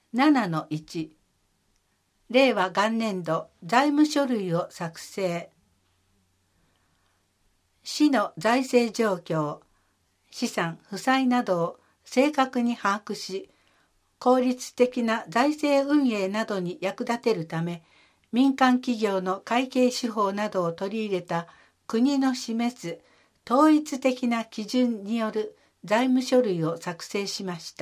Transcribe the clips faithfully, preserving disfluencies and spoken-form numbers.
ななのいち、令和元年度財務書類を作成。市の財政状況、資産・負債などを正確に把握し、効率的な財政運営などに役立てるため、民間企業の会計手法などを取り入れた国の示す統一的な基準による財務書類を作成しました。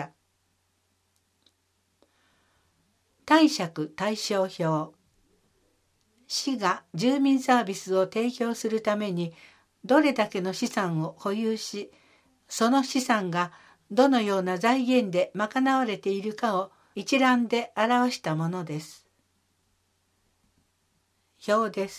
貸借対照表。市が住民サービスを提供するためにどれだけの資産を保有し、その資産がどのような財源で賄われているかを一覧で表したものです。表です。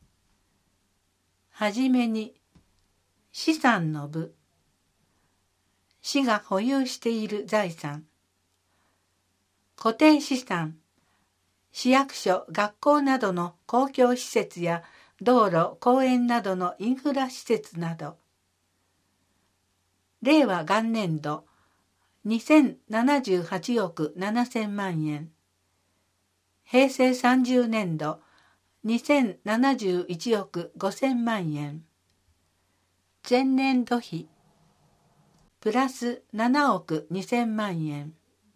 はじめに、資産の部。市が保有している財産。固定資産。市役所、学校などの公共施設や道路、公園などのインフラ施設など。令和元年度にせんななじゅうはちおくななせんまんえん。平成さんじゅうねんどにせんななじゅういちおくごせんまんえん。前年度比プラスななおくにせんまんえん。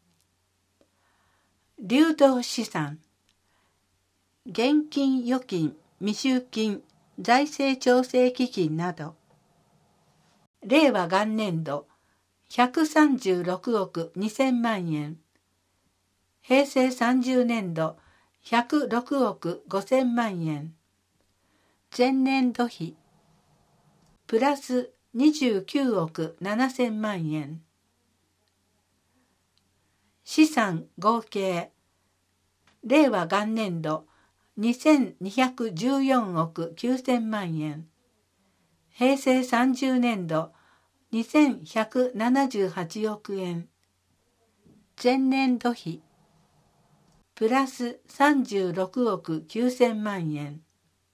流動資産、現金預金、未収金、財政調整基金など。令和元年度ひゃくさんじゅうろくおくにせんまんえん。平成さんじゅうねんどひゃくろくおくごせんまんえん。前年度比プラスにじゅうきゅうおくななせんまんえん。資産合計令和元年度にせんにひゃくじゅうよんおくきゅうせんまんえん。平成さんじゅうねんどにせんひゃくななじゅうはちおくえん。前年度比プラスさんじゅうろくおくきゅうせんまんえん。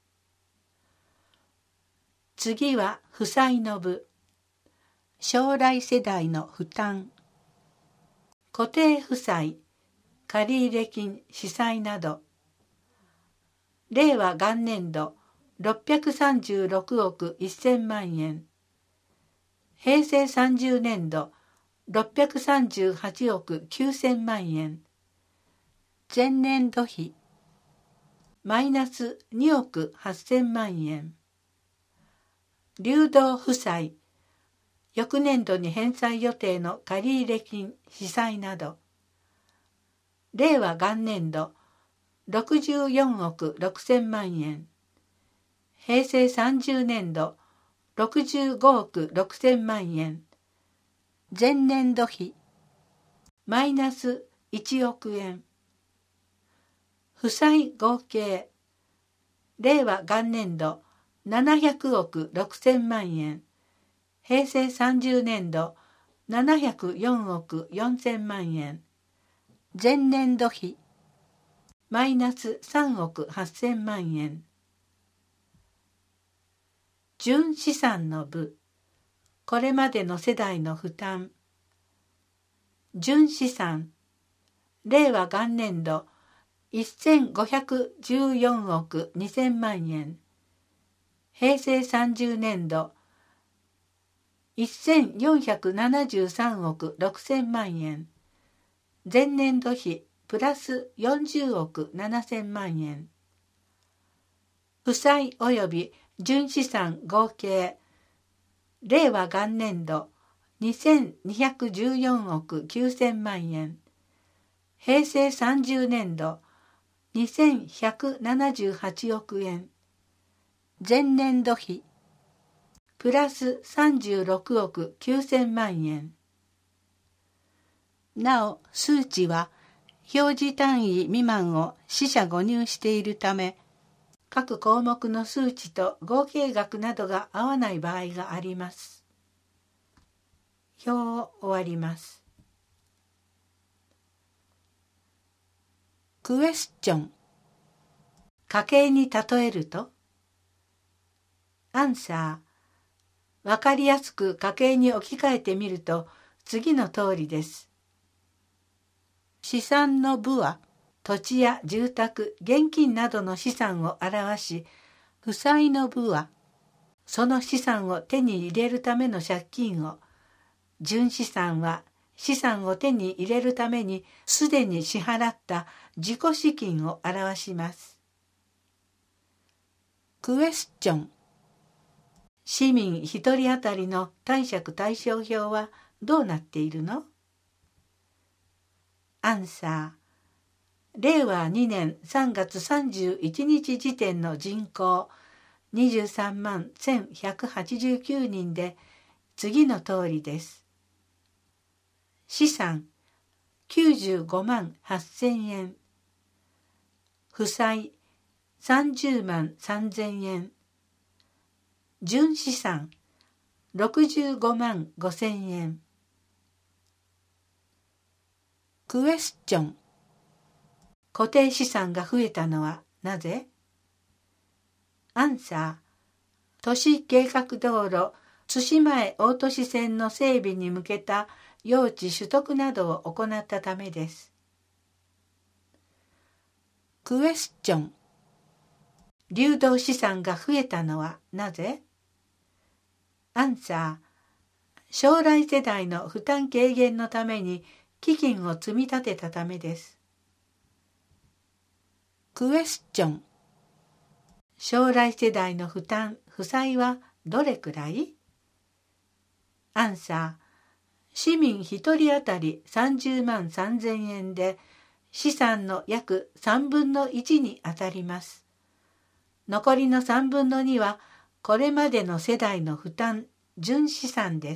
次は負債の部。将来世代の負担。固定負債、借入金、司債など。令和元年度ろっぴゃくさんじゅうろくおくせんまんえん。平成さんじゅうねんどろっぴゃくさんじゅうはちおくきゅうせんまんえん。前年度比マイナスにおくはっせんまんえん。流動負債、翌年度に返済予定の借入金、司債など。令和元年度ろくじゅうよんおくろくせんまんえん。平成さんじゅうねんどろくじゅうごおくろくせんまんえん。前年度比マイナスいちおくえん。負債合計令和元年度ななひゃくおくろくせんまんえん。平成さんじゅうねんどななひゃくよんおくよんせんまんえん。前年度比マイナスさんおくはっせんまんえん。純資産の部。これまでの世代の負担。純資産令和元年度せんごひゃくじゅうよんおくにせんまんえん。平成さんじゅうねんどせんよんひゃくななじゅうさんおくろくせんまんえん。前年度比プラスよんじゅうおくななせんまんえん。負債及び純資産合計令和元年度せんにひゃくじゅうよんおくきゅうせんまんえん。平成さんじゅうねんどせんひゃくななじゅうはちおくえん。前年度比プラスさんじゅうろくおくきゅうせんまんえん。なお数値は表示単位未満を四捨五入しているため、各項目の数値と合計額などが合わない場合があります。表を終わります。クエスチョン。家計に例えると？アンサー。わかりやすく家計に置き換えてみると次の通りです。 資産の部は土地や住宅、現金などの資産を表し、負債の部はその資産を手に入れるための借金を、純資産は資産を手に入れるためにすでに支払った自己資金を表します。クエスチョン。市民一人当たりの貸借対照表はどうなっているの？アンサー。れいわにねんさんがつさんじゅういちにち時点の人口にじゅうさんまんせんひゃくはちじゅうきゅうにんで次の通りです。資産きゅうじゅうごまんはっせんえん。負債さんじゅうまんさんぜんえん。純資産ろくじゅうごまんごせんえん。クエスチョン。固定資産が増えたのはなぜ？アンサー。都市計画道路津島江大都市線の整備に向けた用地取得などを行ったためです。クエスチョン。流動資産が増えたのはなぜ？アンサー。将来世代の負担軽減のために基金を積み立てたためです。クエスチョン。将来世代の負担、負債はどれくらい？アンサー。市民一人当たりさんじゅうまんさんぜんえんで資産の約さんぶんのいちにあたります。残りのさんぶんのにはこれまでの世代の負担、純資産です。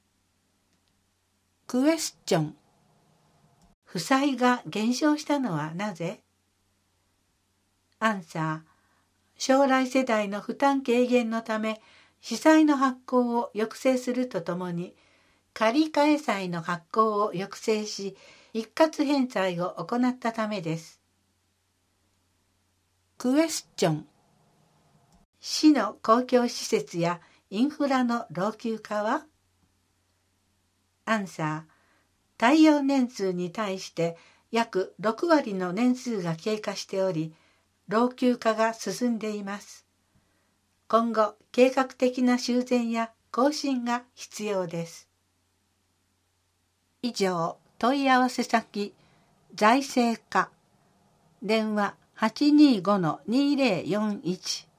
クエスチョン。負債が減少したのはなぜ？アンサー。将来世代の負担軽減のため資債の発行を抑制するとともに借換債の発行を抑制し一括返済を行ったためです。クエスチョン。市の公共施設やインフラの老朽化は？アンサー。耐用年数に対して約ろくわりの年数が経過しており、老朽化が進んでいます。今後、計画的な修繕や更新が必要です。以上、問い合わせ先、財政課、電話 はちにーごのにーぜろよんいち